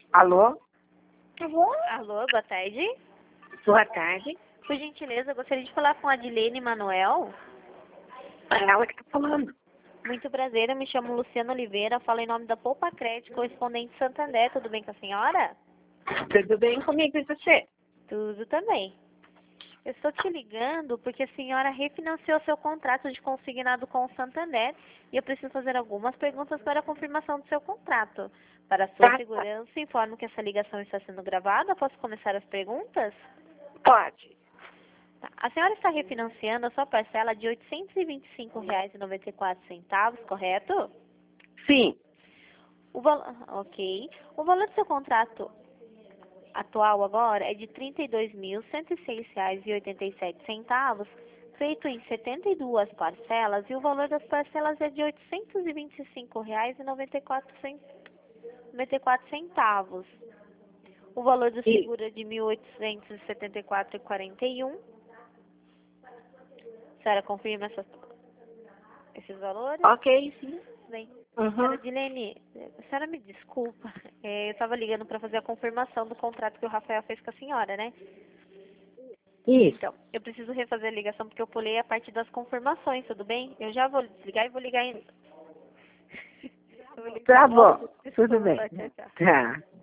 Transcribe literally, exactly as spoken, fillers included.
Alô? Alô? Alô, boa tarde. Boa tarde. Por gentileza, eu gostaria de falar com a Adilene Manuel. É ela que tá falando. Muito prazer, eu me chamo Luciana Oliveira, falo em nome da Poupa Crédito, correspondente Santander. Tudo bem com a senhora? Tudo bem comigo e você? Tudo também. Eu estou te ligando porque a senhora refinanciou seu contrato de consignado com o Santander e eu preciso fazer algumas perguntas para a confirmação do seu contrato. Para a sua Tá, segurança, informo que essa ligação está sendo gravada. Posso começar as perguntas? pode. Tá. A senhora está refinanciando a sua parcela de oitocentos e vinte e cinco reais e noventa e quatro centavos, correto? Sim. O val... Ok. O valor do seu contrato atual agora é de trinta e dois mil, cento e seis reais e oitenta e sete centavos, feito em setenta e duas parcelas, e o valor das parcelas é de oitocentos e vinte e cinco reais e noventa e quatro centavos. O valor do E, seguro é de mil oitocentos e setenta e quatro reais e quarenta e um centavos. A senhora confirma essas, esses valores? ok, sim. Bem, Uhum. senhora Dilene, a senhora me desculpa, é, eu estava ligando para fazer a confirmação do contrato que o Rafael fez com a senhora, né? Isso. Então, eu preciso refazer a ligação porque eu pulei a parte das confirmações, tudo bem? Eu já vou desligar e vou ligar em... Eu vou ligar, Tá tá bom? bom. Tudo Desculpa, bem. tchau, tchau. Tá.